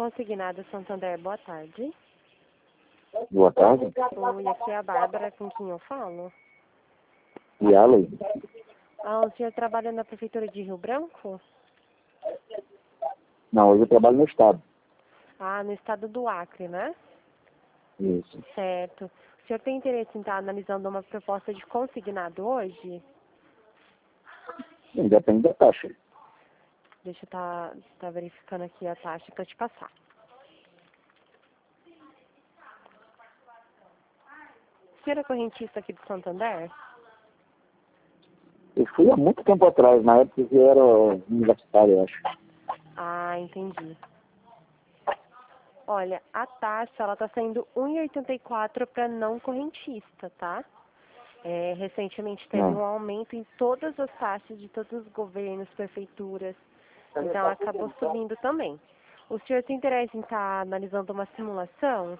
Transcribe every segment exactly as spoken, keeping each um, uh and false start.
Consignado Santander, boa tarde. Boa tarde. Oi, aqui é a Bárbara, com quem eu falo. E Ale? Ah, o senhor trabalha na Prefeitura de Rio Branco? Não, hoje eu trabalho no estado. Ah, no estado do Acre, né? Isso. Certo. O senhor tem interesse em estar analisando uma proposta de consignado hoje? Sim, depende da taxa. Deixa eu estar tá, tá verificando aqui a taxa para te passar. O senhor é correntista aqui do Santander? Eu fui há muito tempo atrás, na época que eu era universitário, eu acho. Ah, entendi. Olha, a taxa, ela tá saindo um e oitenta e quatro para não correntista, tá? É, recentemente teve Não. um aumento em todas as taxas de todos os governos, prefeituras, então acabou subindo também. O senhor tem interesse em estar analisando uma simulação?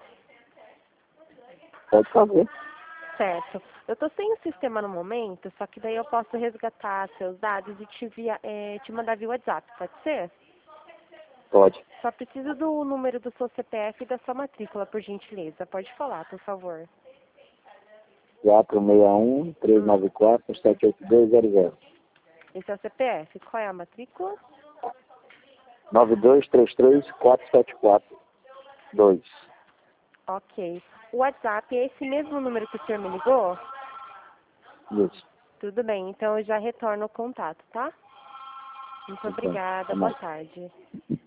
Pode fazer. Certo. Eu estou sem o sistema no momento, só que daí eu posso resgatar seus dados e te, via, é, te mandar via WhatsApp, pode ser? Pode. Só preciso do número do seu C P F e da sua matrícula, por gentileza. Pode falar, por favor. quatro seis um, três nove quatro, sete oito dois zero zero. Esse é o C P F. Qual é a matrícula? nove dois três três, quatro sete quatro dois. Ok. O WhatsApp é esse mesmo número que o senhor me ligou? Isso. Tudo bem, então eu já retorno o contato, tá? Muito Então, obrigada, tá boa mais. tarde.